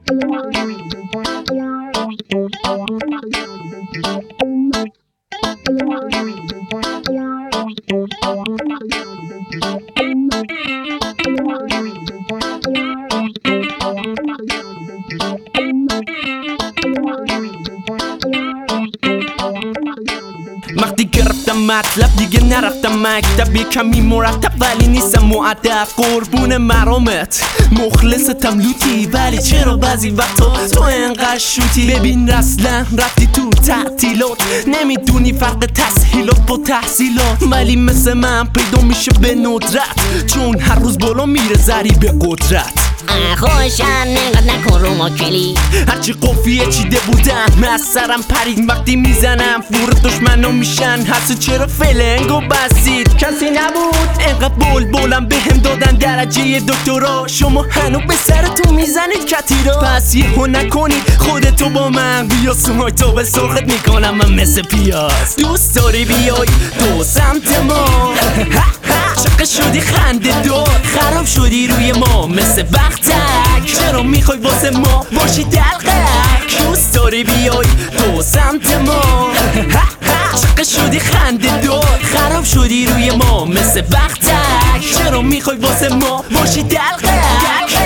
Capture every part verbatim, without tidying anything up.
وقتی گرفتم مطلب دیگه نرفتم مکتب، یکمی مرتب ولی نیستم مؤدب. قربون مرامت مخلصتم لوتی، ولی چرا بعضی وقتا تو انقدر شوتی؟ ببین اصلا رفتی تو تعطیلات، نمیدونی فرق تسهیلات با تحصیلات، ولی مثل من پیدا میشه به ندرت، چون هر روز بالا میره زری به قدرت. خوشم نقد نکن رو ماکلی، هرچی قافیه چیده بودم از سرم پرید. وقتی میزنم فور دشمنو میشن حس، چرا فلنگو بسید؟ کسی نبود انقدر بول بولم به هم دادن درجه دکترا، شما هنو به سرتون میزنید کتیرا. پس یهو نکنی خودتو با من بیا سمای تو به سرخت میکنم من مثل پیاز. دوست داری بیای تو سمت ما، چقه شدی خنده دار، خراب شدی روی ما مثل بختک، چرا میخوای واسه ما باشی دلقک؟ دوست داری بیای تو سمت ما، چقه شدی خنده دار، خراب شدی روی ما مثل بختک، چرا میخوای واسه ما باشی دلقک؟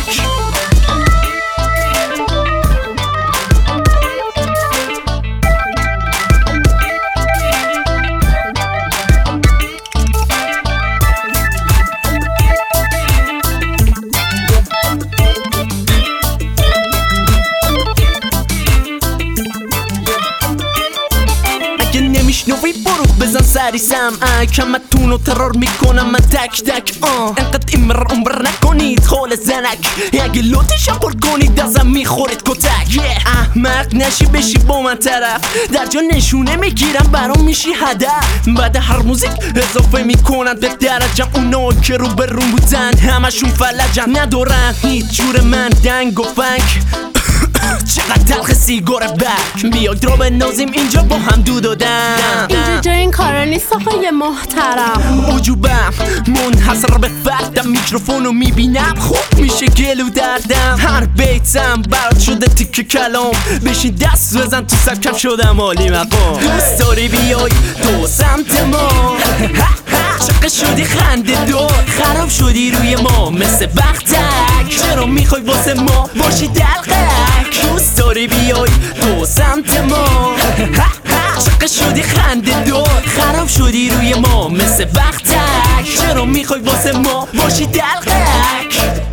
نمیشنوی برو بزن سری سم، کمتون رو ترار میکنم من تک تک. آه انقدر این مر عمر نکنید خال زنک، اگه لوتشم پر کنید ازم میخورید کتک. احمق نشی بشی با من طرف، در جا نشونه میگیرم برام میشی هدف. بعد هر موزیک اضافه میکنن به درجم، اونا که رو به روم بودن همشون فلجن، ندارن هیچ جور من دنگ و فنک. چقدر تلخ سیگار بک، بیاید را بنازیم اینجا با هم دود و دم. اینجا جای این کارا نیست آقای محترم، عجوبم منحصر به فردم، میکروفونو میبینم خوب میشه گلو دردم. هر بیتم برات شده تیکه کلام، بشین دست بزن تو سرکم شدم عالی مقام. دوست داری بیای تو سمت ما، چقه شدی خنده دار، خراب شدی روی ما مثل بختک، چرا میخوای واسه ما باشی دلقک؟ دوست داری بیای تو سمت ما، چقه شدی خنده دار، خراب شدی روی ما مثل بختک، چرا میخوای واسه ما باشی دلقک؟